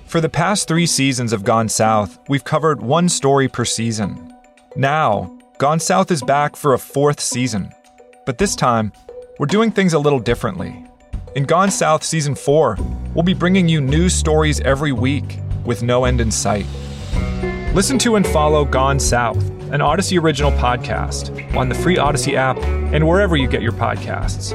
For the past 3 seasons of Gone South, we've covered one story per season. Now, Gone South is back for a 4th season. But this time, we're doing things a little differently. In Gone South Season 4, we'll be bringing you news stories every week with no end in sight. Listen to and follow Gone South, an Odyssey original podcast, on the free Odyssey app and wherever you get your podcasts.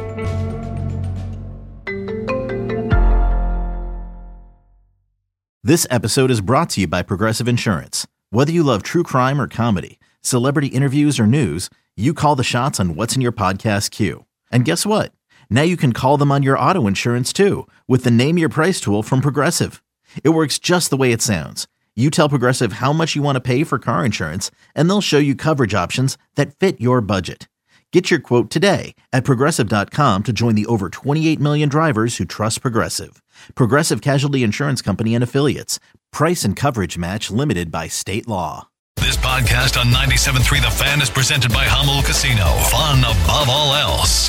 This episode is brought to you by Progressive Insurance. Whether you love true crime or comedy, celebrity interviews or news, you call the shots on what's in your podcast queue. And guess what? Now you can call them on your auto insurance too with the Name Your Price tool from Progressive. It works just the way it sounds. You tell Progressive how much you want to pay for car insurance, and they'll show you coverage options that fit your budget. Get your quote today at Progressive.com to join the over 28 million drivers who trust Progressive. Progressive Casualty Insurance Company and Affiliates. Price and coverage match limited by state law. This podcast on 97.3 The Fan is presented by Hummel Casino. Fun above all else.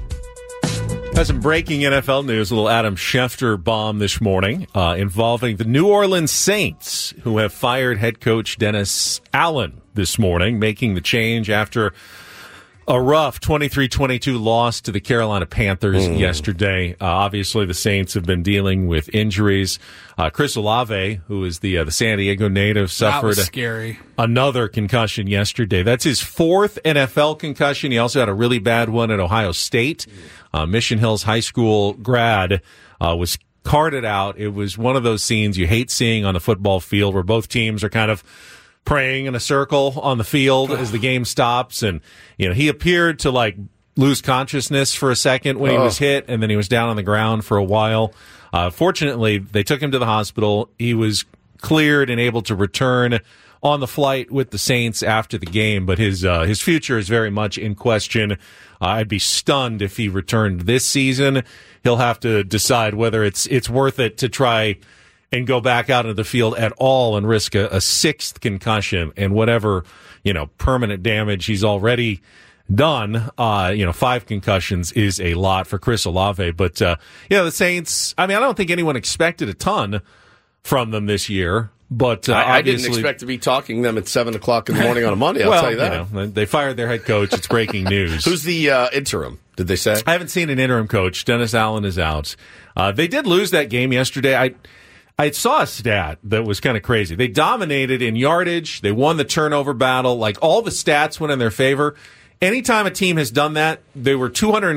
Got some breaking NFL news. A little Adam Schefter bomb this morning involving the New Orleans Saints, who have fired head coach Dennis Allen this morning, making the change after a rough 23-22 loss to the Carolina Panthers yesterday. Obviously, the Saints have been dealing with injuries. Chris Olave, who is the San Diego native, suffered another concussion yesterday. That's his 4th NFL concussion. He also had a really bad one at Ohio State. Mission Hills High School grad was carted out. It was one of those scenes you hate seeing on the football field where both teams are kind of praying in a circle on the field as the game stops. And, he appeared to lose consciousness for a second when he was hit, and then he was down on the ground for a while. Fortunately, they took him to the hospital. He was cleared and able to return on the flight with the Saints after the game, but his future is very much in question. I'd be stunned if he returned this season. He'll have to decide whether it's worth it to try and go back out into the field at all and risk a 6th concussion and whatever, permanent damage he's already done. 5 concussions is a lot for Chris Olave. But, the Saints, I don't think anyone expected a ton from them this year. But I didn't expect to be talking them at 7 o'clock in the morning on a Monday, I'll tell you that. They fired their head coach. It's breaking news. Who's the interim, did they say? I haven't seen an interim coach. Dennis Allen is out. They did lose that game yesterday. I saw a stat that was kind of crazy. They dominated in yardage. They won the turnover battle. All the stats went in their favor. Anytime a team has done that, they were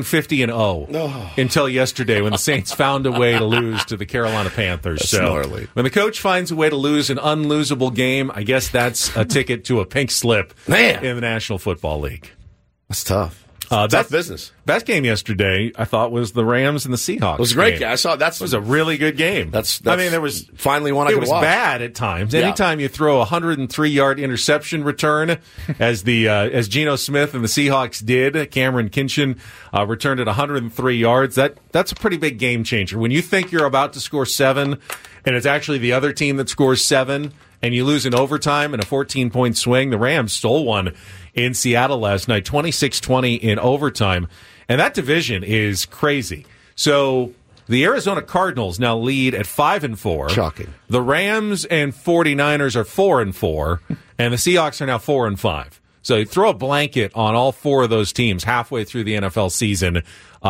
250-0 until yesterday when the Saints found a way to lose to the Carolina Panthers. That's gnarly. When the coach finds a way to lose an unlosable game, I guess that's a ticket to a pink slip in the National Football League. That's tough. Tough business. Best game yesterday, I thought, was the Rams and the Seahawks. It was a great game. I saw that. It was a really good game. There was finally one I could watch. It was bad at times. Yeah. Anytime you throw a 103-yard interception return, as Geno Smith and the Seahawks did, Cameron Kinchin returned at 103 yards. That's a pretty big game changer. When you think you're about to score 7, and it's actually the other team that scores 7, and you lose in overtime in a 14-point swing, the Rams stole one in Seattle last night, 26-20 in overtime. And that division is crazy. So the Arizona Cardinals now lead at 5-4. Shocking. The Rams and 49ers are 4-4, and the Seahawks are now 4-5. So you throw a blanket on all 4 of those teams halfway through the NFL season.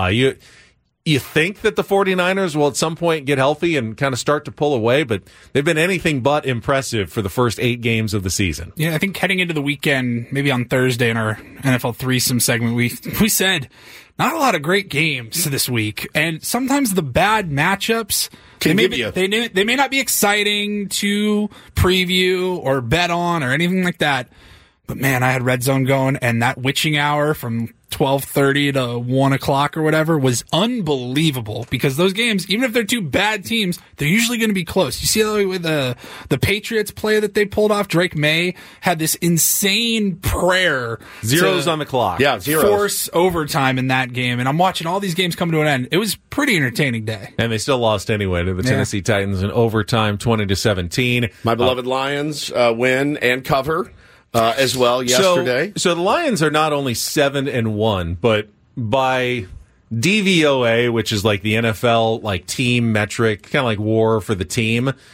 You think that the 49ers will at some point get healthy and kind of start to pull away, but they've been anything but impressive for the first 8 games of the season. Yeah, I think heading into the weekend, maybe on Thursday in our NFL threesome segment, we said not a lot of great games this week, and sometimes the bad matchups they may not be exciting to preview or bet on or anything like that. But man, I had Red Zone going, and that witching hour from 12:30 to 1 o'clock or whatever was unbelievable, because those games, even if they're 2 bad teams, they're usually going to be close. You see with the Patriots play that they pulled off. Drake May had this insane prayer. Zeros on the clock. Yeah, zeros. Force overtime in that game. And I'm watching all these games come to an end. It was a pretty entertaining day. And they still lost anyway to the Tennessee Titans in overtime, 20-17. My beloved Lions win and cover. As well yesterday. So the Lions are not only 7-1, but by DVOA, which is like the NFL team metric, kind of like WAR for the team,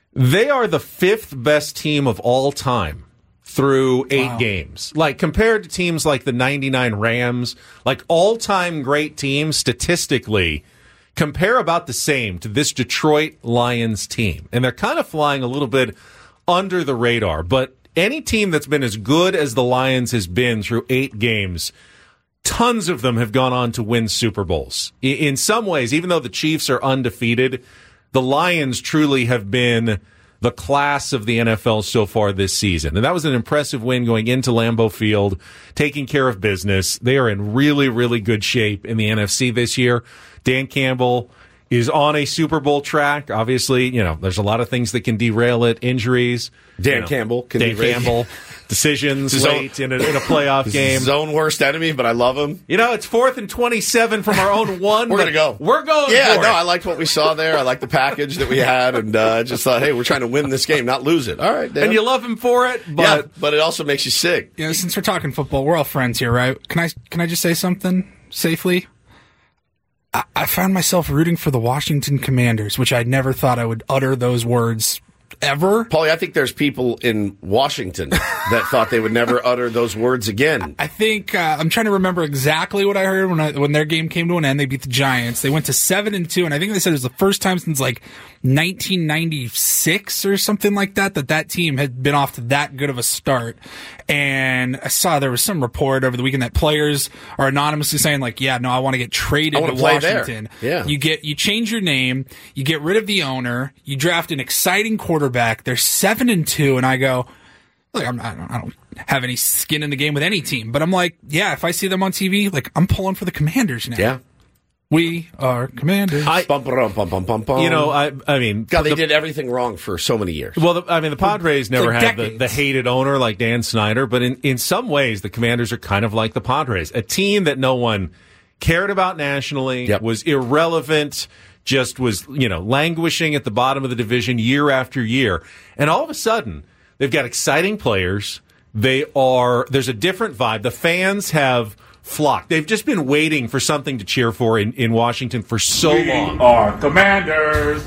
They are the 5th best team of all time through 8 games. Like, compared to teams like the 99 Rams, like all-time great teams statistically compare about the same to this Detroit Lions team. And they're kind of flying a little bit under the radar. But any team that's been as good as the Lions has been through 8 games, tons of them have gone on to win Super Bowls. In some ways, even though the Chiefs are undefeated, the Lions truly have been the class of the NFL so far this season. And that was an impressive win going into Lambeau Field, taking care of business. They are in really, really good shape in the NFC this year. Dan Campbell is on a Super Bowl track. Obviously, there's a lot of things that can derail it. Injuries. Dan Campbell. Decisions late in a playoff game. His own worst enemy, but I love him. It's 4th and 27 from our own 1. We're going to go. We're going for it. I liked what we saw there. I liked the package that we had, and just thought, hey, we're trying to win this game, not lose it. All right, Dan. And you love him for it, but but it also makes you sick. Since we're talking football, we're all friends here, right? Can I just say something safely? I found myself rooting for the Washington Commanders, which I never thought I would utter those words ever. Paulie, I think there's people in Washington that thought they would never utter those words again. I think I'm trying to remember exactly what I heard when their game came to an end. They beat the Giants. They went to 7-2, and I think they said it was the first time since 1996 or something like that team had been off to that good of a start. And I saw there was some report over the weekend that players are anonymously saying I want to get traded to Washington. Yeah. You change your name, you get rid of the owner, you draft an exciting quarterback. They're 7-2, and I go, I don't have any skin in the game with any team, but I'm if I see them on TV, I'm pulling for the Commanders now. Yeah. We are Commanders. I mean, God, they did everything wrong for so many years. Well, the Padres never had the hated owner like Dan Snyder, but in some ways, the Commanders are kind of like the Padres, a team that no one cared about nationally, was irrelevant, just was, languishing at the bottom of the division year after year. And all of a sudden, they've got exciting players. There's a different vibe. The fans have flocked. They've just been waiting for something to cheer for in Washington for so long. We are Commanders.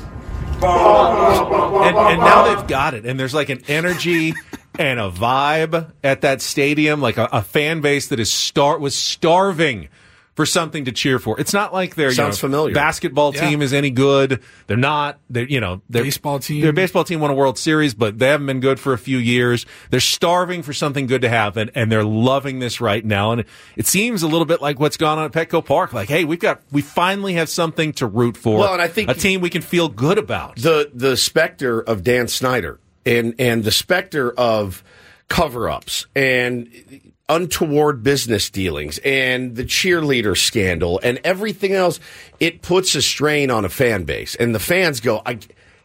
And now they've got it. And there's an energy and a vibe at that stadium, a fan base that was starving for something to cheer for. It's not like their familiar. Basketball team is any good. They're not. Their baseball team. Their baseball team won a World Series, but they haven't been good for a few years. They're starving for something good to happen, and they're loving this right now. And it seems a little bit like what's gone on at Petco Park. Hey, we finally have something to root for. Well, and I think a team we can feel good about. The specter of Dan Snyder and the specter of cover-ups and untoward business dealings and the cheerleader scandal and everything else, it puts a strain on a fan base. And the fans go, I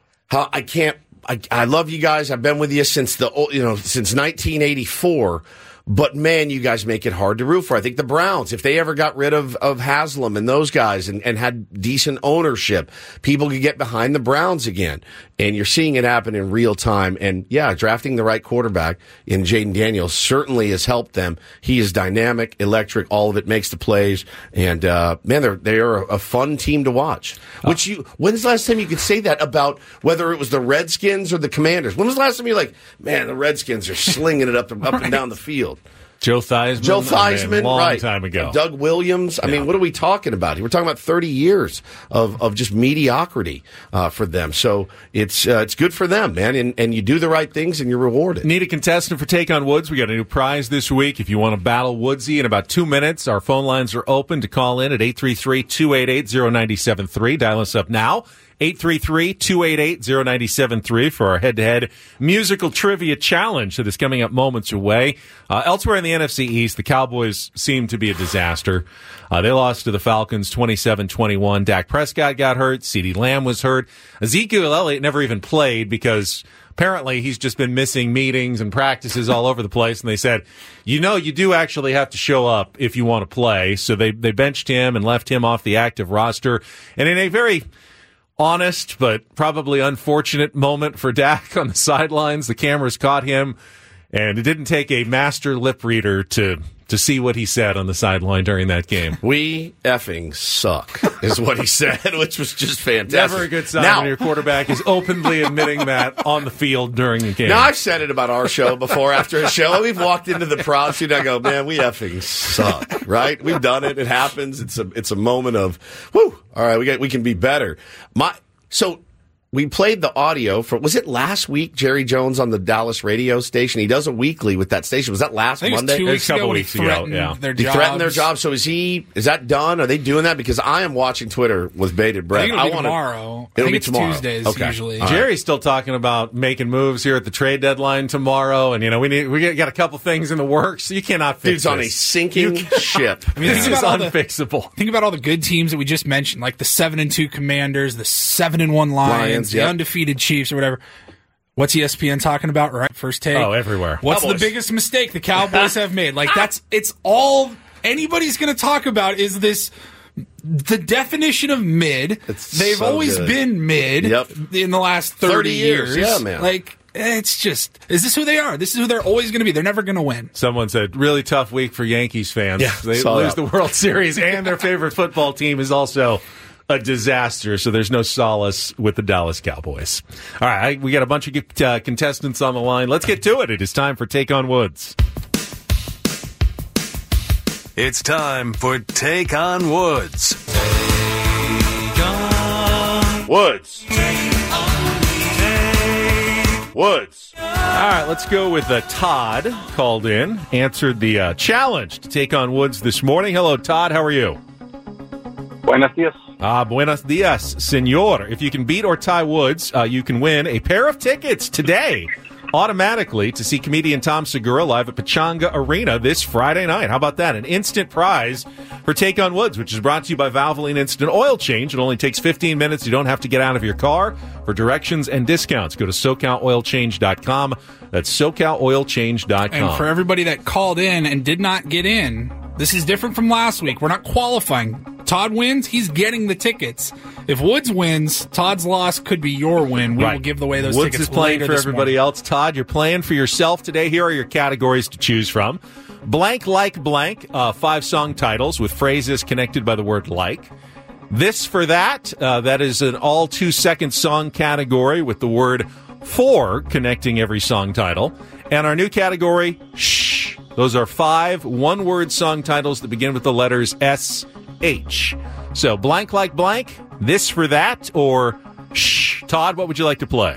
love you guys. I've been with you since since 1984. But, man, you guys make it hard to root for. I think the Browns, if they ever got rid of Haslam and those guys and had decent ownership, people could get behind the Browns again. And you're seeing it happen in real time. And, drafting the right quarterback in Jaden Daniels certainly has helped them. He is dynamic, electric, all of it, makes the plays. And, man, they are a fun team to watch. When's the last time you could say that about whether it was the Redskins or the Commanders? When was the last time you're like, man, the Redskins are slinging it up and down the field? Joe Theismann, long time ago. Doug Williams. I mean, what are we talking about? We're talking about 30 years of just mediocrity for them. So it's good for them, man. And you do the right things and you're rewarded. Need a contestant for Take on Woods? We got a new prize this week. If you want to battle Woodsy in about 2 minutes, our phone lines are open to call in at 833-288-0973. Dial us up now. 833-288-0973 for our head-to-head musical trivia challenge that is coming up moments away. Elsewhere in the NFC East, the Cowboys seem to be a disaster. They lost to the Falcons 27-21. Dak Prescott got hurt. CeeDee Lamb was hurt. Ezekiel Elliott never even played because apparently he's just been missing meetings and practices all over the place. And they said, you do actually have to show up if you want to play. So they benched him and left him off the active roster. And in a very honest but probably unfortunate moment for Dak on the sidelines, the cameras caught him, and it didn't take a master lip reader to to see what he said on the sideline during that game. We effing suck, is what he said, which was just fantastic. Never a good sign when your quarterback is openly admitting that on the field during a game. Now, I've said it about our show before, after a show. We've walked into the prod shoot and I go, man, we effing suck, right? We've done it. It happens. It's a moment of, whew, all right, we can be better. So we played the audio for, was it last week, Jerry Jones on the Dallas radio station? He does a weekly with that station. Was that last Monday? It was 2 weeks ago. A couple weeks ago, yeah. He threatened their jobs. So is that done? Are they doing that? Because I am watching Twitter with bated breath. I think it'll be tomorrow. It'll be tomorrow. Tuesdays usually. Jerry's still talking about making moves here at the trade deadline tomorrow, and we got a couple things in the works. You cannot fix Dude's on a sinking ship. I mean, this is unfixable. Think about all the good teams that we just mentioned, like the 7-2 Commanders, the 7-1 Lions, the undefeated Chiefs or whatever. What's ESPN talking about, right? First take. Oh, everywhere. What's the biggest mistake the Cowboys have made? Like, it's all anybody's going to talk about is this, the definition of mid. They've always been mid in the last 30 years. Yeah, man. Like, it's just, is this who they are? This is who they're always going to be. They're never going to win. Someone said, really tough week for Yankees fans. Yeah, they lose the World Series, and their favorite football team is also a disaster, so there's no solace with the Dallas Cowboys. All right, we got a bunch of contestants on the line. Let's get to it. It is time for Take on Woods. It's time for Take on Woods. Take on Woods. Take on Woods. All right, let's go with Todd, called in, answered the challenge to take on Woods this morning. Hello, Todd. How are you? Buenos dias. Buenos dias, senor. If you can beat or tie Woods, you can win a pair of tickets today, automatically, to see comedian Tom Segura live at Pechanga Arena this Friday night. How about that? An instant prize for Take on Woods, which is brought to you by Valvoline Instant Oil Change. It only takes 15 minutes. You don't have to get out of your car. For directions and discounts, go to SoCalOilChange.com. That's SoCalOilChange.com. And for everybody that called in and did not get in, this is different from last week. We're not qualifying. Todd wins, he's getting the tickets. If Woods wins, Todd's loss could be your win. We will give away those Woods tickets. Woods is playing for everybody else. Todd, you're playing for yourself today. Here are your categories to choose from. Blank like blank, 5 song titles with phrases connected by the word like. This for that, that is an all 2-second song category with the word for connecting every song title. And our new category, shh. Those are 5 one-word song titles that begin with the letters S-H. So, blank like blank, this for that, or shh. Todd, what would you like to play?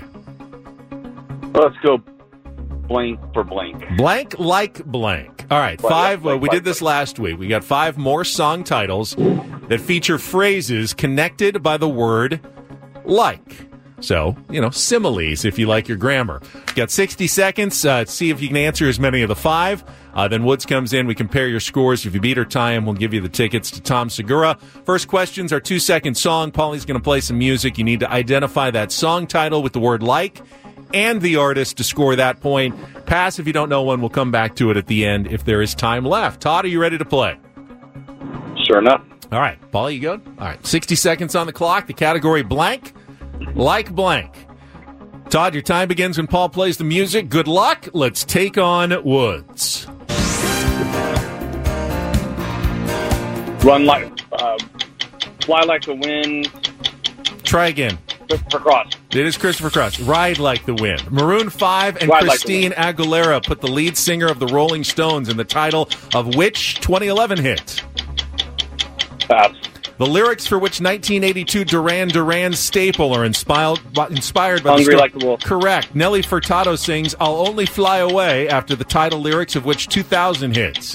Let's go blank for blank. Blank like blank. All right, 5. We did this last week. We got 5 more song titles that feature phrases connected by the word like. So, similes, if you like your grammar. You got 60 seconds. See if you can answer as many of the 5. Then Woods comes in. We compare your scores. If you beat or tie him, we'll give you the tickets to Tom Segura. First questions are 2-second song. Paulie's going to play some music. You need to identify that song title with the word like and the artist to score that point. Pass if you don't know one. We'll come back to it at the end if there is time left. Todd, are you ready to play? Sure enough. All right. Paulie, you good? All right. 60 seconds on the clock. The category blank. Like blank. Todd, your time begins when Paul plays the music. Good luck. Let's take on Woods. Run like, fly like the wind. Try again. Christopher Cross. It is Christopher Cross. Ride like the wind. Maroon 5 and Ride Christine Aguilera put the lead singer of the Rolling Stones in the title of which 2011 hit? Pass. The lyrics for which 1982 Duran Duran staple are inspired by Hungry Like the Wolf. Correct. Nelly Furtado sings I'll Only Fly Away after the title lyrics of which 2000 hits?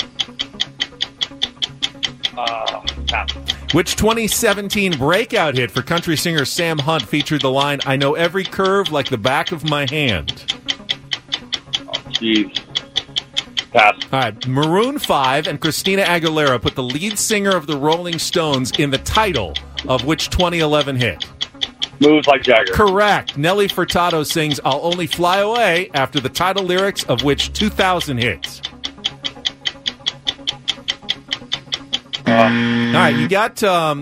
Pass. Which 2017 breakout hit for country singer Sam Hunt featured the line I know every curve like the back of my hand? Oh, jeez. Pass. All right. Maroon 5 and Christina Aguilera put the lead singer of the Rolling Stones in the title of which 2011 hit? Moves Like Jagger. Correct. Nelly Furtado sings I'll Only Fly Away after the title lyrics of which 2000 hits? right, you got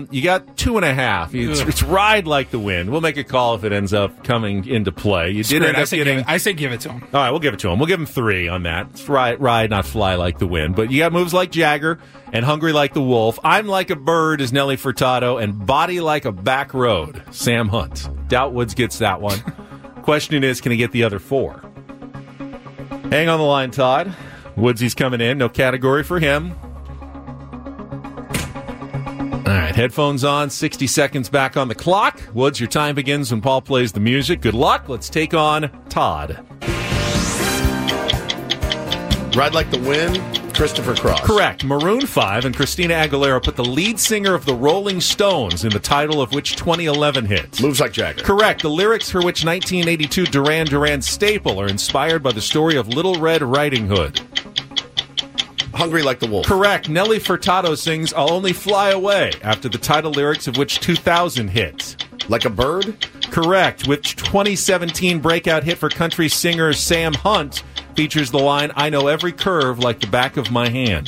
2.5. It's Ride Like the Wind. We'll make a call if it ends up coming into play. You did end up getting. I say give it to him. All right, we'll give it to him. We'll give him 3 on that. It's ride, not fly like the wind. But you got moves like Jagger and Hungry Like the Wolf. I'm Like a Bird is Nelly Furtado, and Body Like a Back Road, Sam Hunt. Doubt Woods gets that one. Question is, can he get the other 4? Hang on the line, Todd. Woodsy's coming in. No category for him. All right, headphones on, 60 seconds back on the clock. Woods, your time begins when Paul plays the music. Good luck. Let's take on Todd. Ride Like the Wind, Christopher Cross. Correct. Maroon 5 and Christina Aguilera put the lead singer of the Rolling Stones in the title of which 2011 hit? Moves Like Jagger. Correct. The lyrics for which 1982 Duran Duran staple are inspired by the story of Little Red Riding Hood? Hungry Like the Wolf. Correct. Nelly Furtado sings I'll Only Fly Away after the title lyrics of which 2000 hit? Like a Bird? Correct. Which 2017 breakout hit for country singer Sam Hunt features the line, I know every curve like the back of my hand?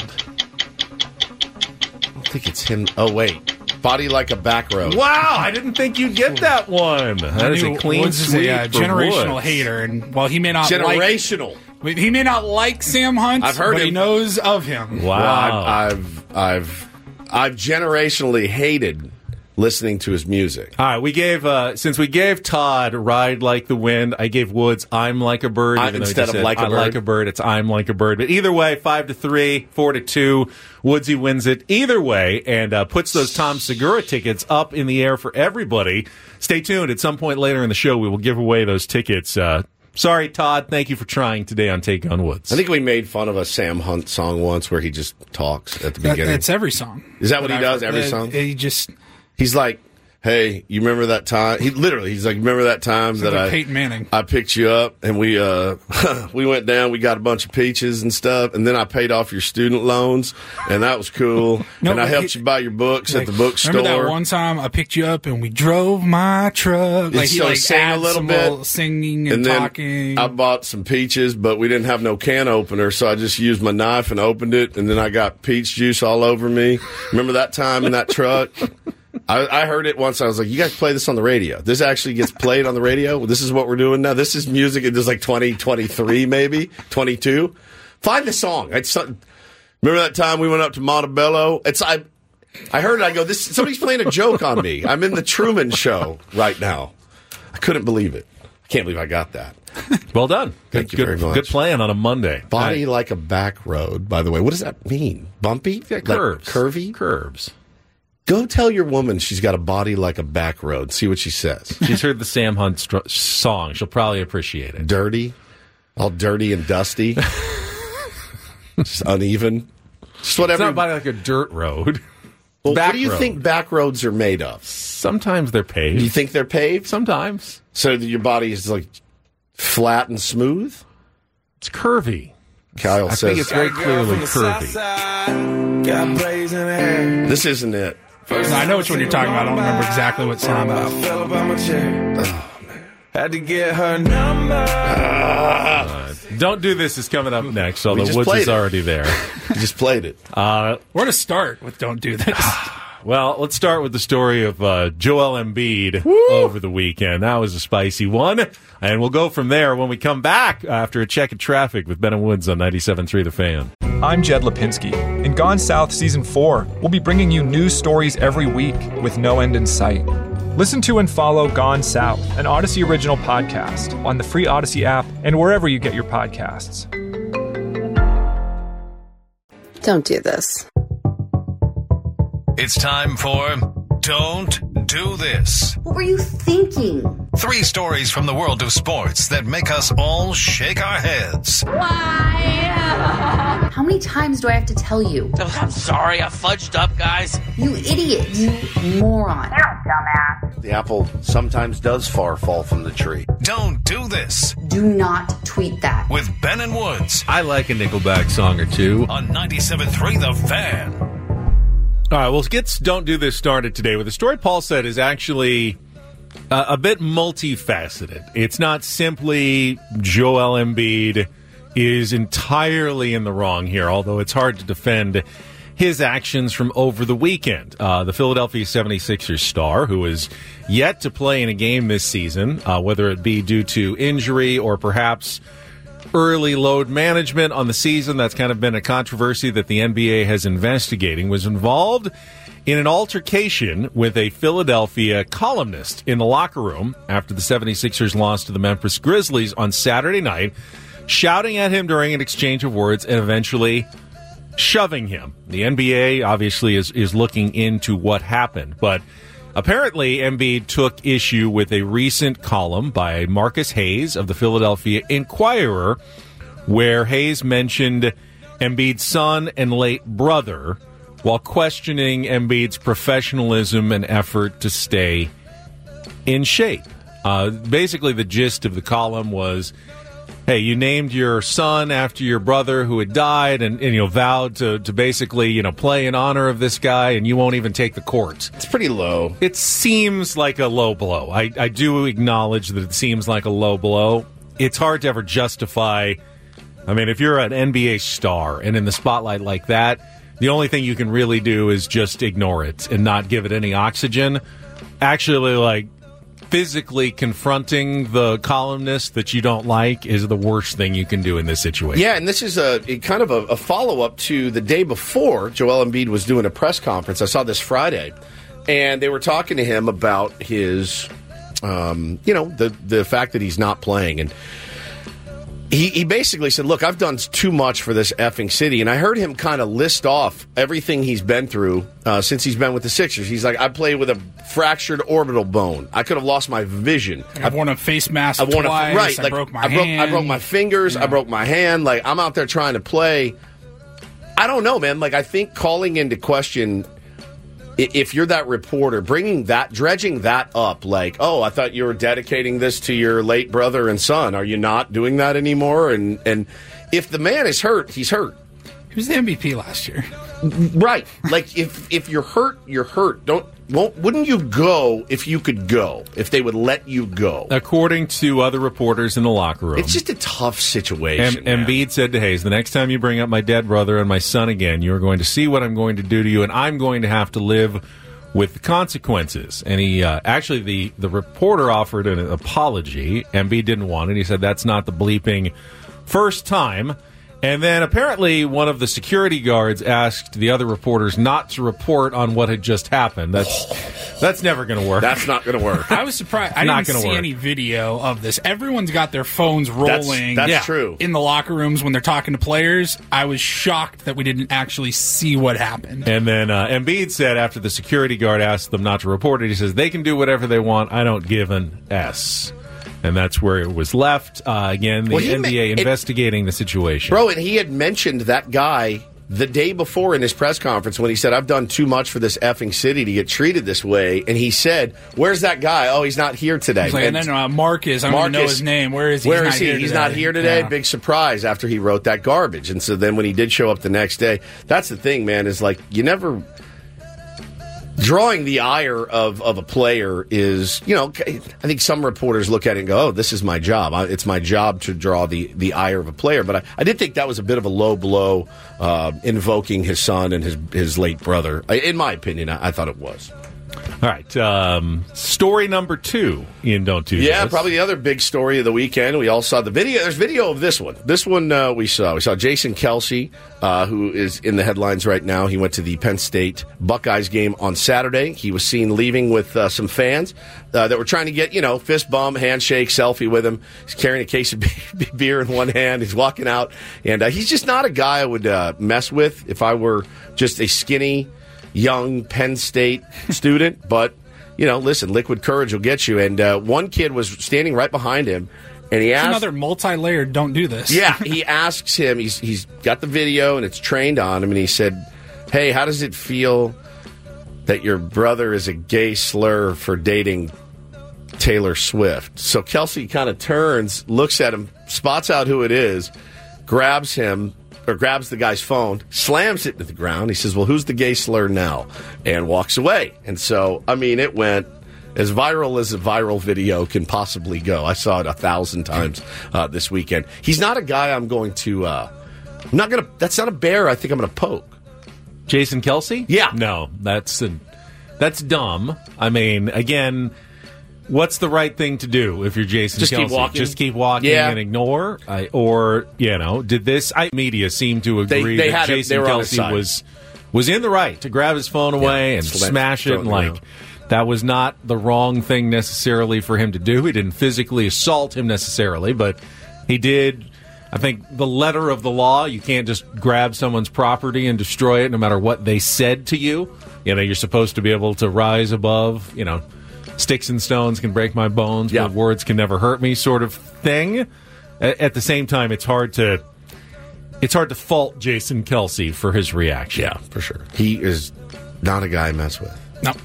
I don't think it's him. Oh, wait. Body Like a Back Road. Wow, I didn't think you'd get that one. That is a clean sweep for generational Woods. Hater, and while he may not he may not like Sam Hunt, I've heard but him. He knows of him. Wow. Well, I've generationally hated listening to his music. All right, we gave since we gave Todd Ride Like the Wind, I gave Woods I'm Like a Bird. Instead of Like a Bird. Like a Bird, it's I'm Like a Bird. But either way, 5-3, 4-2, Woodsy wins it either way and puts those Tom Segura tickets up in the air for everybody. Stay tuned. At some point later in the show, we will give away those tickets. Sorry, Todd. Thank you for trying today on Take on Woods. I think we made fun of a Sam Hunt song once where he just talks at the beginning. That's every song. Is that what he does? Every song? He's like, hey, you remember that time? He's like, remember that time that Peyton Manning. I picked you up and we we went down, we got a bunch of peaches and stuff, and then I paid off your student loans, and that was cool. And I helped you buy your books at the bookstore. Remember that one time I picked you up and we drove my truck? Like he sang a little bit, singing and talking. I bought some peaches, but we didn't have no can opener, so I just used my knife and opened it, and then I got peach juice all over me. Remember that time in that truck? I heard it once. I was like, you guys play this on the radio. This actually gets played on the radio. This is what we're doing now. This is music. It is like 2023, maybe 22. Find the song. Remember that time we went up to Montebello? I heard it. I go, somebody's playing a joke on me. I'm in the Truman Show right now. I couldn't believe it. I can't believe I got that. Well done. Thank you very much. Good plan on a Monday. Body Like a Back Road, by the way. What does that mean? Bumpy? Like curves. Curvy? Curves. Go tell your woman she's got a body like a back road. See what she says. She's heard the Sam Hunt song. She'll probably appreciate it. Dirty. All dirty and dusty. Just uneven. Just whatever. It's not body like a dirt road. Well, what do you think back roads are made of? Sometimes they're paved. Do you think they're paved? Sometimes. So your body is like flat and smooth? It's curvy. Kyle says. I think it's very clearly curvy. This isn't it. I know which one you're talking about. I don't remember exactly what song that was. Had to get her number. Don't Do This is coming up next, although Woods is already there. We just played it. Where to start with Don't Do This? Well, let's start with the story of Joel Embiid over the weekend. That was a spicy one. And we'll go from there when we come back after a check of traffic with Ben and Woods on 97.3 The Fan. I'm Jed Lipinski. In Gone South Season 4, we'll be bringing you news stories every week with no end in sight. Listen to and follow Gone South, an Odyssey original podcast, on the free Odyssey app and wherever you get your podcasts. Don't do this. It's time for Don't Do This. What were you thinking? 3 stories from the world of sports that make us all shake our heads. Why? How many times do I have to tell you? I'm sorry, I fudged up, guys. You idiot. You moron. You're a dumbass. The apple sometimes does fall from the tree. Don't do this. Do not tweet that. With Ben and Woods. I like a Nickelback song or two. On 97.3 The Fan. All right, well, let's Don't Do This started today with a story Paul said is actually a bit multifaceted. It's not simply Joel Embiid is entirely in the wrong here, although it's hard to defend his actions from over the weekend. The Philadelphia 76ers star, who is yet to play in a game this season, whether it be due to injury or perhaps early load management on the season, that's kind of been a controversy that the NBA has investigating, was involved in an altercation with a Philadelphia columnist in the locker room after the 76ers lost to the Memphis Grizzlies on Saturday night, shouting at him during an exchange of words and eventually shoving him. The NBA obviously is looking into what happened, but apparently Embiid took issue with a recent column by Marcus Hayes of the Philadelphia Inquirer, where Hayes mentioned Embiid's son and late brother while questioning Embiid's professionalism and effort to stay in shape. Basically, the gist of the column was, hey, you named your son after your brother who had died and vowed to basically, play in honor of this guy, and you won't even take the court. It's pretty low. It seems like a low blow. I do acknowledge that it seems like a low blow. It's hard to ever justify. I mean, if you're an NBA star and in the spotlight like that, the only thing you can really do is just ignore it and not give it any oxygen. Actually, physically confronting the columnist that you don't like is the worst thing you can do in this situation. Yeah, and this is a follow-up to the day before Joel Embiid was doing a press conference. I saw this Friday, and they were talking to him about his, the fact that he's not playing. And he basically said, look, I've done too much for this effing city. And I heard him kind of list off everything he's been through since he's been with the Sixers. He's like, I played with a fractured orbital bone. I could have lost my vision. I've worn a face mask twice. I broke my hand. I broke my fingers. Yeah. I broke my hand. I'm out there trying to play. I don't know, man. I think calling into question, if you're that reporter, dredging that up, I thought you were dedicating this to your late brother and son. Are you not doing that anymore? And if the man is hurt, he's hurt. He was the MVP last year. Right. If you're hurt, you're hurt. Wouldn't you go if you could go, if they would let you go? According to other reporters in the locker room. It's just a tough situation. Embiid said to Hayes, the next time you bring up my dead brother and my son again, you're going to see what I'm going to do to you, and I'm going to have to live with the consequences. And he actually, the reporter offered an apology. Embiid didn't want it. He said that's not the bleeping first time. And then apparently one of the security guards asked the other reporters not to report on what had just happened. That's never going to work. That's not going to work. I was surprised. I didn't see any video of this. Everyone's got their phones rolling. That's true. In the locker rooms when they're talking to players. I was shocked that we didn't actually see what happened. And then Embiid said after the security guard asked them not to report it, he says, they can do whatever they want. I don't give an S. And that's where it was left. Again, the NBA investigating the situation. Bro, and he had mentioned that guy the day before in his press conference when he said, I've done too much for this effing city to get treated this way. And he said, where's that guy? Oh, he's not here today. And then Marcus, I don't even know his name. Where is he? Where is he? He's not here today. Yeah. Big surprise after he wrote that garbage. And so then when he did show up the next day, that's the thing, man, is you never... Drawing the ire of a player is, I think some reporters look at it and go, oh, this is my job. It's my job to draw the ire of a player. But I did think that was a bit of a low blow, invoking his son and his late brother. In my opinion, I thought it was. All right. Story number 2 in Don't Do This. Yeah, probably the other big story of the weekend. We all saw the video. There's video of this one. This one we saw. We saw Jason Kelce, who is in the headlines right now. He went to the Penn State Buckeyes game on Saturday. He was seen leaving with some fans that were trying to get, fist bump, handshake, selfie with him. He's carrying a case of beer in one hand. He's walking out. And he's just not a guy I would mess with if I were just a skinny, young Penn State student, but, listen, liquid courage will get you. And one kid was standing right behind him, and he asked... another multi-layered don't do this. Yeah, he asks him, he's got the video, and it's trained on him, and he said, hey, how does it feel that your brother is a gay slur for dating Taylor Swift? So Kelce kind of turns, looks at him, spots out who it is, grabs the guy's phone, slams it to the ground. He says, well, who's the gay slur now? And walks away. And so, it went as viral as a viral video can possibly go. I saw it 1,000 times this weekend. He's not a guy I'm going to, that's not a bear I think I'm going to poke. Jason Kelce? Yeah. No, that's dumb. I mean, again, what's the right thing to do if you're Jason Kelce? Keep walking. Just keep walking and ignore? Did this... media seem to agree that Jason Kelce was in the right to grab his phone away and smash it, and that was not the wrong thing necessarily for him to do. He didn't physically assault him necessarily, but he did... I think the letter of the law, you can't just grab someone's property and destroy it no matter what they said to you. You're supposed to be able to rise above, sticks and stones can break my bones, but words can never hurt me sort of thing. At the same time, it's hard to fault Jason Kelce for his reaction. Yeah, for sure. He is not a guy I mess with. No.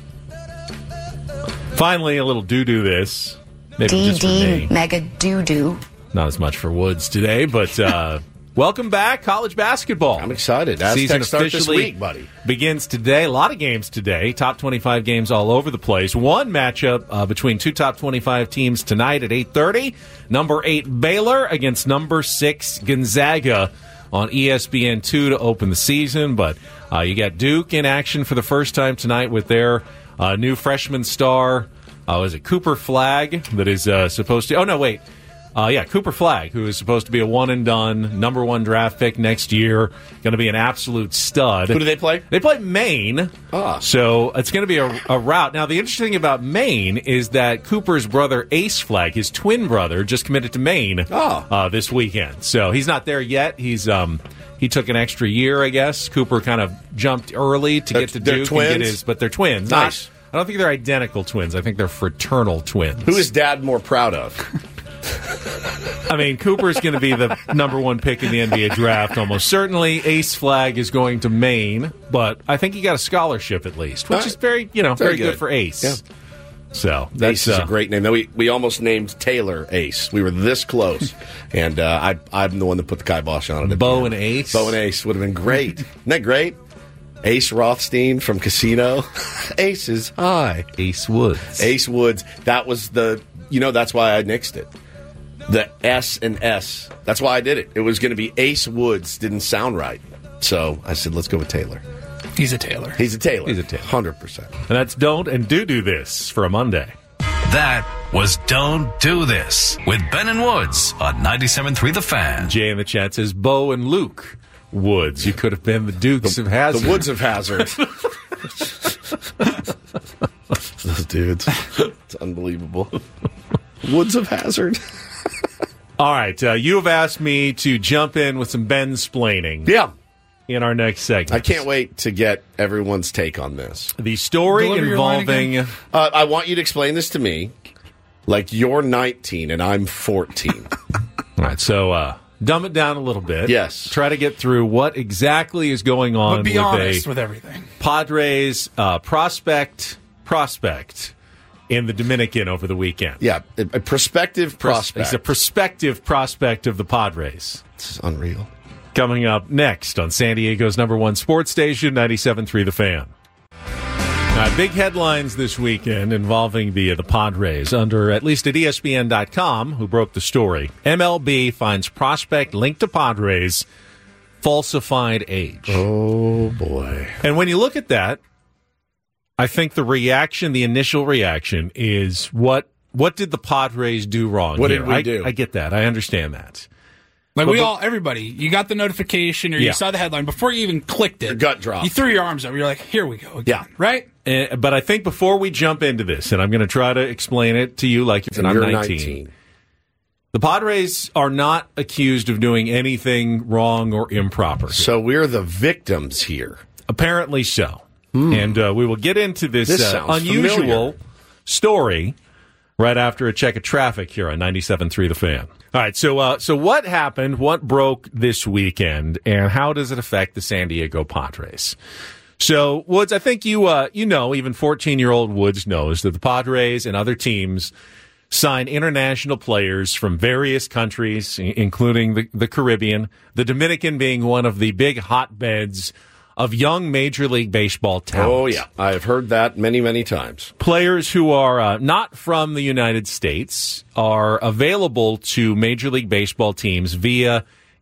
Finally, a little do this. Maybe just for me. Mega doo-doo. Not as much for Woods today, but welcome back, college basketball. I'm excited. Season start officially this week, buddy. Begins today. A lot of games today. Top 25 games all over the place. One matchup between two top 25 teams tonight at 8:30. Number 8 Baylor against number 6 Gonzaga on ESPN2 to open the season. But you got Duke in action for the first time tonight with their new freshman star. Is it Cooper Flagg that is supposed to... Oh, no, wait. Cooper Flagg, who is supposed to be a one-and-done, number 1 draft pick next year. Going to be an absolute stud. Who do they play? They play Maine. So it's going to be a rout. Now, the interesting thing about Maine is that Cooper's brother, Ace Flagg, his twin brother, just committed to Maine this weekend. So he's not there yet. He took an extra year, I guess. Cooper kind of jumped early to get to Duke. Twins? But they're twins. Nice. I don't think they're identical twins. I think they're fraternal twins. Who is Dad more proud of? I mean, Cooper's going to be the number 1 pick in the NBA draft, almost certainly. Ace Flagg is going to Maine, but I think he got a scholarship at least, which is very good for Ace. Yeah. So Ace is a great name. We almost named Taylor Ace. We were this close, and I'm the one that put the kibosh on it. Bo and Ace. Bo and Ace would have been great. Isn't that great? Ace Rothstein from Casino. Ace is high. Ace Woods. Ace Woods. That was that's why I nixed it. The S and S. That's why I did it. It was going to be Ace Woods. Didn't sound right. So I said, let's go with Taylor. He's a Taylor. He's a Taylor. 100%. And that's Don't and Do This for a Monday. That was Don't Do This with Ben and Woods on 97.3 The Fan. Jay in the chat says, Bo and Luke Woods. You could have been the Dukes of Hazzard. The Woods of Hazzard. Those dudes. It's unbelievable. Woods of Hazzard. All right, you have asked me to jump in with some Ben-splaining. Yeah. In our next segment. I can't wait to get everyone's take on this. The story involving... I want you to explain this to me like you're 19 and I'm 14. All right, so dumb it down a little bit. Yes. Try to get through what exactly is going on but be honest with everything. Padres prospect in the Dominican over the weekend. Yeah, a prospective prospect. He's a prospective prospect of the Padres. This is unreal. Coming up next on San Diego's number 1 sports station, 97.3 The Fan. Big headlines this weekend involving the Padres, under at least at ESPN.com, who broke the story. MLB finds prospect linked to Padres falsified age. Oh, boy. And when you look at that, I think the initial reaction is, what did the Padres do wrong What here? did we do? I get that. I understand that. Everybody, you got the notification or you saw the headline before you even clicked it. Your gut dropped. You threw your arms up. You're like, here we go again, right? But I think before we jump into this, and I'm going to try to explain it to you like you're 19. The Padres are not accused of doing anything wrong or improper here. So we're the here. Apparently so. And we will get into this unusual story right after a check of traffic here on 97.3 The Fan. All right, so what happened, what broke this weekend, and how does it affect the San Diego Padres? So, Woods, I think you know, even 14-year-old Woods knows that the Padres and other teams sign international players from various countries, including the Caribbean, the Dominican being one of the big hotbeds of young Major League Baseball talent. Oh, yeah. I've heard that many, many times. Players who are not from the United States are available to Major League Baseball teams via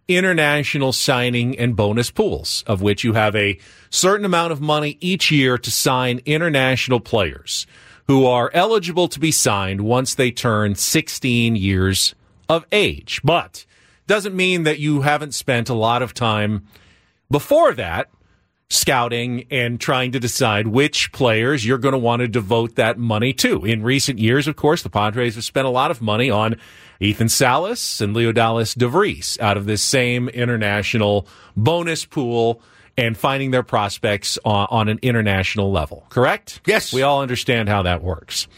international signing and bonus pools, of which you have a certain amount of money each year to sign international players who are eligible to be signed once they turn 16 years of age. But doesn't mean that you haven't spent a lot of time before that scouting and trying to decide which players you're going to want to devote that money to. In recent years, of course, the Padres have spent a lot of money on Ethan Salas and Leodalis DeVries out of this same international bonus pool and finding their prospects on an international level. Correct? Yes. We all understand how that works.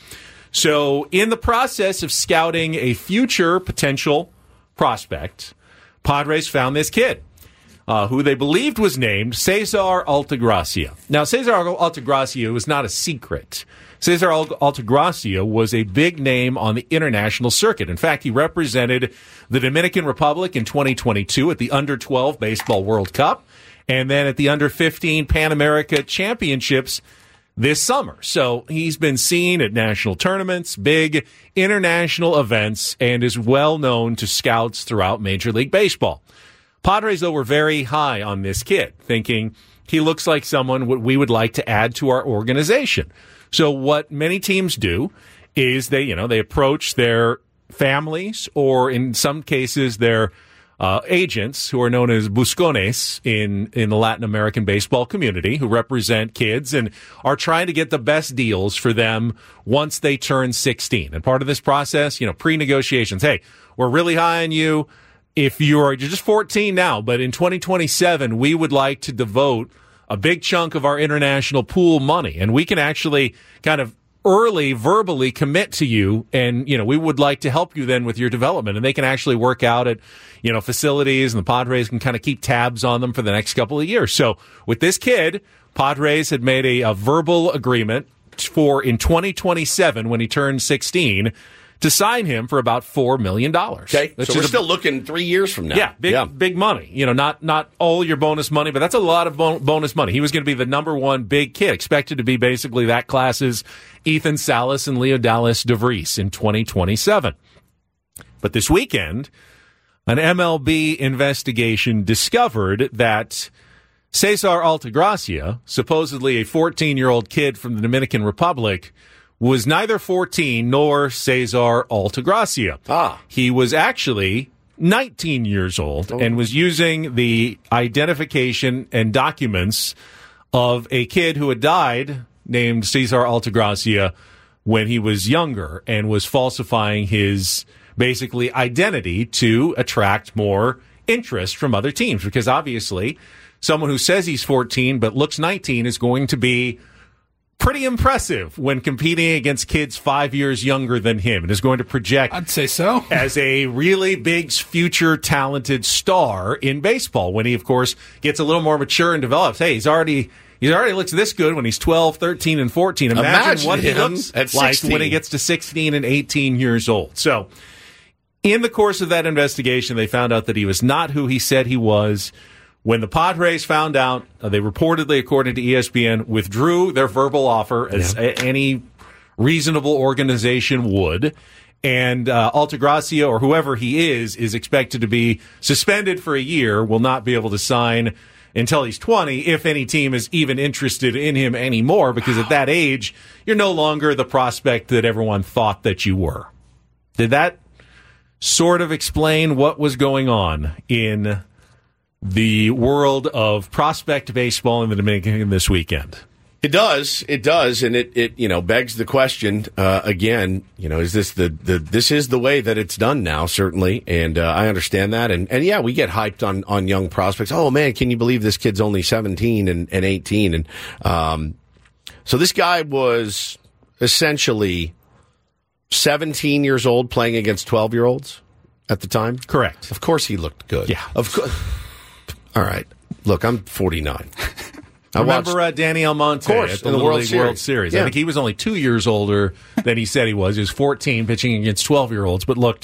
So in the process of scouting a future potential prospect, Padres found this kid who they believed was named Cesar Altagracia. Now, Cesar Altagracia was not a secret. Cesar Altagracia was a big name on the international circuit. In fact, he represented the Dominican Republic in 2022 at the Under-12 Baseball World Cup, and then at the Under-15 Pan America Championships this summer. So he's been seen at national tournaments, big international events, and is well known to scouts throughout Major League Baseball. Padres, though, were very high on this kid, thinking he looks like someone we would like to add to our organization. So what many teams do is they approach their families, or in some cases their agents, who are known as buscones in the Latin American baseball community, who represent kids and are trying to get the best deals for them once they turn 16. And part of this process, pre-negotiations. Hey, we're really high on you. If you're just 14 now, but in 2027, we would like to devote a big chunk of our international pool money, and we can actually kind of early verbally commit to you, and we would like to help you then with your development. And they can actually work out at facilities, and the Padres can kind of keep tabs on them for the next couple of years. So with this kid, Padres had made a verbal agreement for in 2027, when he turns 16, to sign him for about $4 million. Okay, so we're still looking 3 years from now. Yeah, big money. Not all your bonus money, but that's a lot of bonus money. He was going to be the number one big kid, expected to be basically that class's Ethan Salas and Leodalis DeVries in 2027. But this weekend, an MLB investigation discovered that Cesar Altagracia, supposedly a 14-year-old kid from the Dominican Republic, was neither 14 nor Cesar Altagracia. He was actually 19 years old and was using the identification and documents of a kid who had died named Cesar Altagracia when he was younger, and was falsifying his basically identity to attract more interest from other teams, because obviously someone who says he's 14 but looks 19 is going to be pretty impressive when competing against kids 5 years younger than him, and is going to project, I'd say so, as a really big future talented star in baseball when he, of course, gets a little more mature and develops. Hey, he already looks this good when he's 12, 13, and 14. Imagine what he looks like when he gets to 16 and 18 years old. So in the course of that investigation, they found out that he was not who he said he was. When the Padres found out, they reportedly, according to ESPN, withdrew their verbal offer, as any reasonable organization would. And Altagracia, or whoever he is expected to be suspended for a year, will not be able to sign until he's 20, if any team is even interested in him anymore, because at that age, you're no longer the prospect that everyone thought that you were. Did that sort of explain what was going on in the world of prospect baseball in the Dominican this weekend? It does, and it begs the question again. Is this this is the way that it's done now? Certainly, and I understand that, and yeah, we get hyped on young prospects. Oh man, can you believe this kid's only 17 and 18? And so this guy was essentially 17 years old playing against 12-year-olds at the time. Correct. Of course, he looked good. Yeah, of course. All right. Look, I'm 49. Remember Danny Almonte at the World Series. Yeah. I think he was only 2 years older than he said he was. He was 14 pitching against 12-year-olds, but looked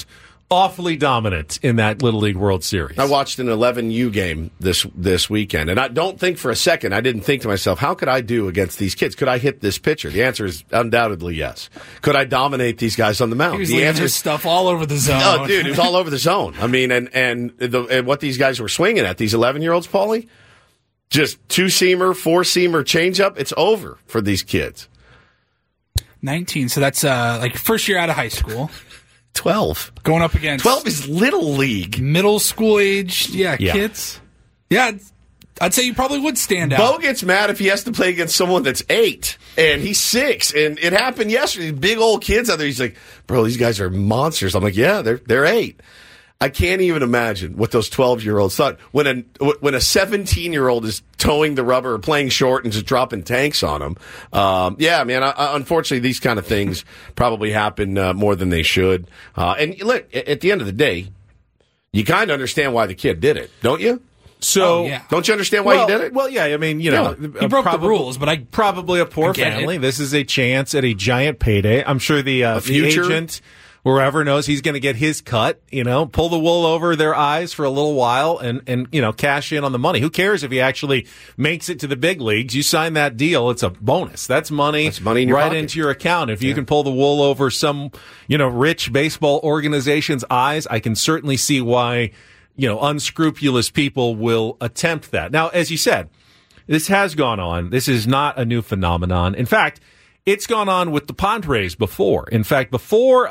awfully dominant in that Little League World Series. I watched an 11U game this weekend, and I don't think for a second, I didn't think to myself, how could I do against these kids? Could I hit this pitcher? The answer is undoubtedly yes. Could I dominate these guys on the mound? He was leaving his stuff all over the zone. Oh, dude, it was all over the zone. I mean, and what these guys were swinging at, these 11-year-olds, Paulie, just 2-seamer, 4-seamer changeup, it's over for these kids. 19, so that's like first year out of high school. 12. Going up against 12 is Little League. Middle school aged, kids. Yeah, I'd say you probably would stand out. Bo gets mad if he has to play against someone that's 8, and he's 6, and it happened yesterday. Big old kids out there. He's like, bro, these guys are monsters. I'm like, yeah, they're 8. I can't even imagine what those 12-year-olds thought when a 17-year-old is towing the rubber or playing short and just dropping tanks on them. Yeah, man, unfortunately, these kind of things probably happen more than they should. And look, at the end of the day, you kind of understand why the kid did it, don't you? So, don't you understand why he did it? Well, yeah, I mean, you know, he broke the rules, but probably a poor family. This is a chance at a giant payday. I'm sure the agent, wherever, knows he's going to get his cut, you know, pull the wool over their eyes for a little while and, you know, cash in on the money. Who cares if he actually makes it to the big leagues? You sign that deal, it's a bonus. That's money in your pocket. Into your account. If you can pull the wool over some, you know, rich baseball organization's eyes, I can certainly see why, you know, unscrupulous people will attempt that. Now, as you said, this has gone on. This is not a new phenomenon. In fact, it's gone on with the Padres before. In fact, before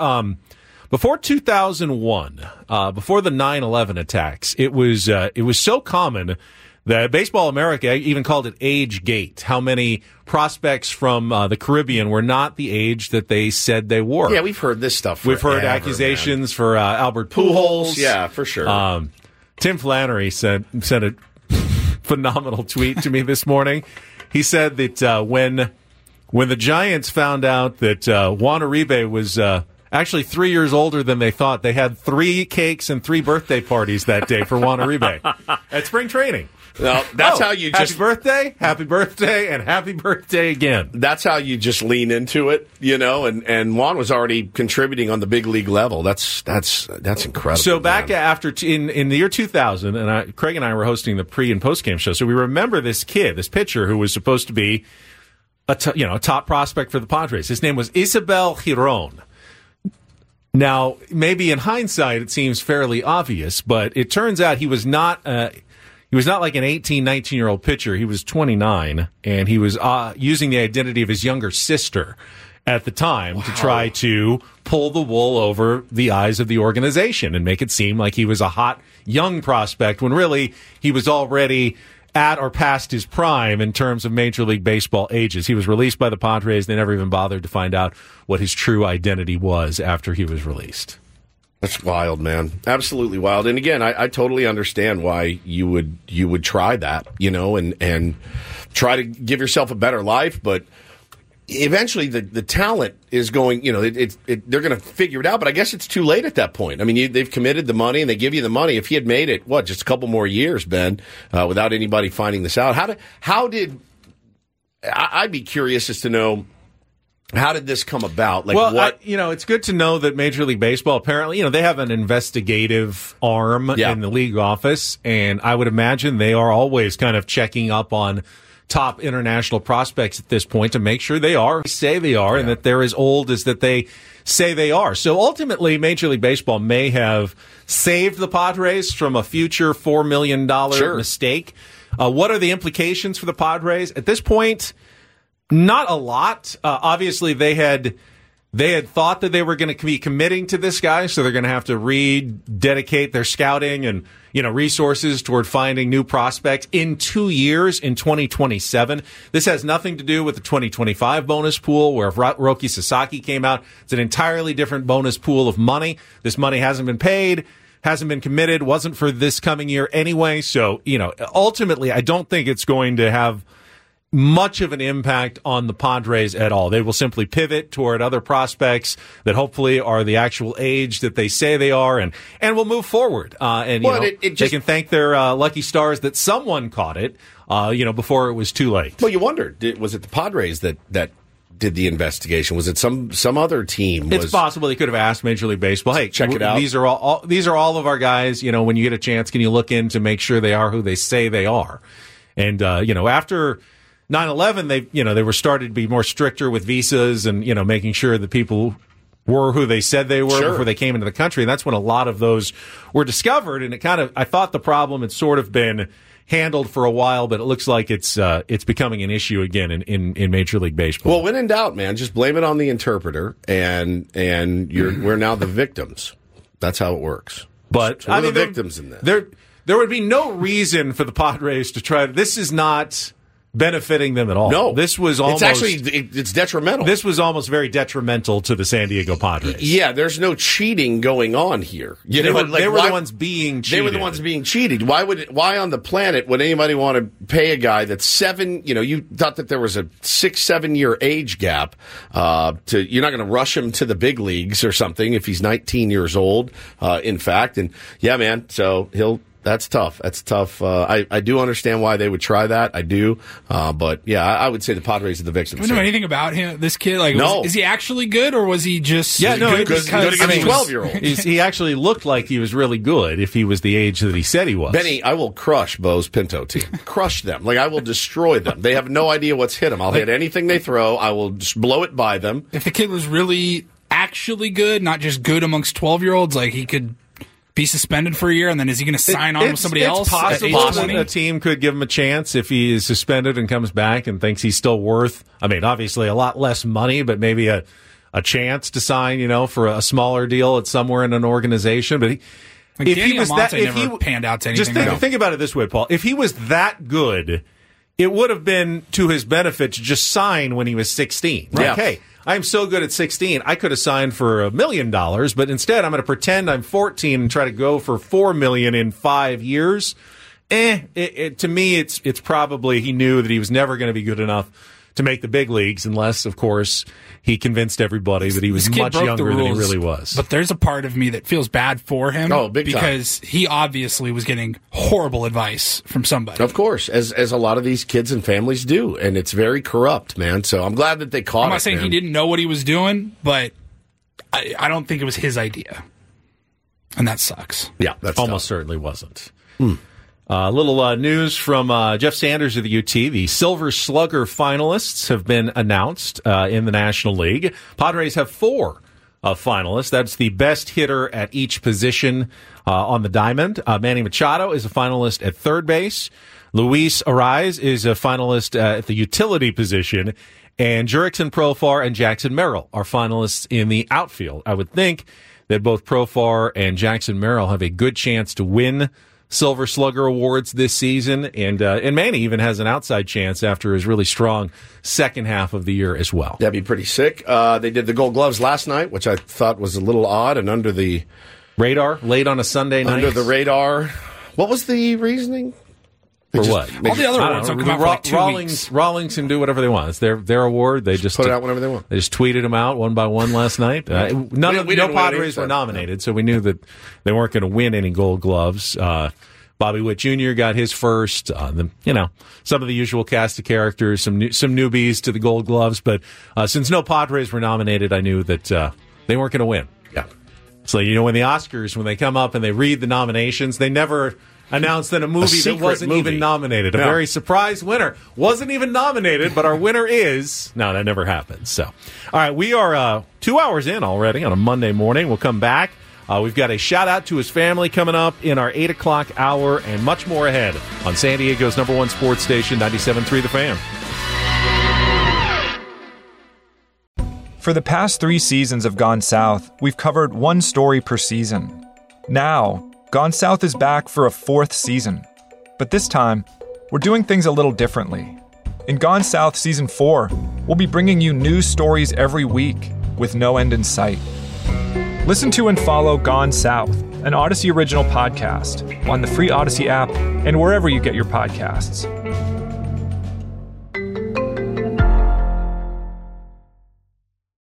2001, before the 9/11 attacks, it was so common that Baseball America even called it age gate. How many prospects from the Caribbean were not the age that they said they were? Yeah, we've heard this stuff. We've heard accusations for Albert Pujols. Yeah, for sure. Tim Flannery sent a phenomenal tweet to me this morning. He said that when the Giants found out that Juan Uribe was actually 3 years older than they thought, they had 3 cakes and 3 birthday parties that day for Juan Uribe at spring training. Well, that's how you just... Happy birthday, and happy birthday again. That's how you just lean into it, you know, and Juan was already contributing on the big league level. That's incredible. So back after, in the year 2000, and Craig and I were hosting the pre- and post-game show, so we remember this kid, this pitcher who was supposed to be a top prospect for the Padres. His name was Isabel Giron. Now, maybe in hindsight, it seems fairly obvious, but it turns out he was not like an 18, 19-year-old pitcher. He was 29, and he was using the identity of his younger sister at the time to try to pull the wool over the eyes of the organization and make it seem like he was a hot young prospect when really he was already at or past his prime in terms of Major League Baseball ages. He was released by the Padres. They never even bothered to find out what his true identity was after he was released. That's wild, man. Absolutely wild. And again, I totally understand why you would try that, you know, and try to give yourself a better life. But eventually the talent is going, you know, they're going to figure it out. But I guess it's too late at that point. I mean, they've committed the money and they give you the money. If he had made it, just a couple more years, Ben, without anybody finding this out, I'd be curious as to know, how did this come about? It's good to know that Major League Baseball, apparently, you know, they have an investigative arm in the league office, and I would imagine they are always kind of checking up on top international prospects at this point to make sure they say they are, and that they're as old as that they say they are. So ultimately, Major League Baseball may have saved the Padres from a future $4 million mistake. What are the implications for the Padres? At this point, not a lot. Obviously, they had thought that they were going to be committing to this guy, so they're going to have to rededicate their scouting and, you know, resources toward finding new prospects in 2 years, in 2027. This has nothing to do with the 2025 bonus pool, where if Roki Sasaki came out, it's an entirely different bonus pool of money. This money hasn't been paid, hasn't been committed, wasn't for this coming year anyway. So, you know, ultimately, I don't think it's going to have much of an impact on the Padres at all. They will simply pivot toward other prospects that hopefully are the actual age that they say they are, and we'll move forward. They can thank their lucky stars that someone caught it, before it was too late. Well, you wondered, was it the Padres that did the investigation? Was it some other team? It's possible they could have asked Major League Baseball, hey, check it out. These are all of our guys. When you get a chance, can you look in to make sure they are who they say they are? And after 9/11, they were started to be more stricter with visas and making sure that people were who they said they were before they came into the country. And that's when a lot of those were discovered. And I thought the problem had sort of been handled for a while, but it looks like it's becoming an issue again in Major League Baseball. Well, when in doubt, man, just blame it on the interpreter, and we're now the victims. That's how it works. But so we're the victims in this. There would be no reason for the Padres to try. This is not benefiting them at all. No, this was almost. It's detrimental. This was almost very detrimental to the San Diego Padres. Yeah, there's no cheating going on here. They were the ones being cheated. They were the ones being cheated. Why on the planet would anybody want to pay a guy that's 7? You thought that there was a 6-7 year age gap. You're not going to rush him to the big leagues or something if he's 19 years old. In fact, and yeah, man. So That's tough. I do understand why they would try that. I do. But, yeah, I would say the Padres are the victims. Do we know anything about him, this kid? No. Is he actually good, or was he just good against 12-year-olds? He actually looked like he was really good if he was the age that he said he was. Benny, I will crush Bo's Pinto team. Crush them. I will destroy them. They have no idea what's hit them. I'll hit anything they throw. I will just blow it by them. If the kid was really actually good, not just good amongst 12-year-olds, he could be suspended for a year, and then is he going to sign on with somebody else? It's possible that a team could give him a chance if he is suspended and comes back and thinks he's still worth, obviously a lot less money, but maybe a chance to sign, for a smaller deal at somewhere in an organization. But if he was that, if he panned out to anything, just think about it this way, Paul. If he was that good, it would have been to his benefit to just sign when he was 16. Right? Yeah. Hey, I'm so good at 16, I could have signed for $1 million, but instead I'm going to pretend I'm 14 and try to go for $4 million in 5 years. To me, it's probably he knew that he was never going to be good enough to make the big leagues unless, of course, he convinced everybody that he was much younger than he really was. But there's a part of me that feels bad for him because he obviously was getting horrible advice from somebody. Of course, as a lot of these kids and families do, and it's very corrupt, man. So I'm glad that they caught it. I'm not saying he didn't know what he was doing, but I don't think it was his idea. And that sucks. Yeah, that's almost certainly wasn't. A little news from Jeff Sanders of the UT. The Silver Slugger finalists have been announced in the National League. Padres have 4 finalists. That's the best hitter at each position on the diamond. Manny Machado is a finalist at third base. Luis Arraez is a finalist at the utility position. And Jurickson Profar and Jackson Merrill are finalists in the outfield. I would think that both Profar and Jackson Merrill have a good chance to win Silver Slugger awards this season, and Manny even has an outside chance after his really strong second half of the year as well. That'd be pretty sick. They did the Gold Gloves last night, which I thought was a little odd and under the radar, late on a Sunday night. Under the radar. What was the reasoning? For what? All the other awards don't come out for like 2 weeks. Rawlings can do whatever they want. It's their award. They just put it out whenever they want. They just tweeted them out one by one last night. No Padres were nominated, so we knew that they weren't going to win any Gold Gloves. Bobby Witt Jr. got his first. Some of the usual cast of characters, some newbies to the Gold Gloves. But since no Padres were nominated, I knew that they weren't going to win. Yeah. So when the Oscars, when they come up and they read the nominations, they never announced that a movie that wasn't even nominated. A very surprise winner. Wasn't even nominated, but our winner is. No, that never happens. So, all right, we are 2 hours in already on a Monday morning. We'll come back. We've got a shout-out to his family coming up in our 8 o'clock hour and much more ahead on San Diego's #1 sports station, 97.3 The Fan. For the past 3 seasons of Gone South, we've covered one story per season. Now, Gone South is back for a 4th season. But this time, we're doing things a little differently. In Gone South Season 4, we'll be bringing you news stories every week with no end in sight. Listen to and follow Gone South, an Odyssey original podcast, on the free Odyssey app and wherever you get your podcasts.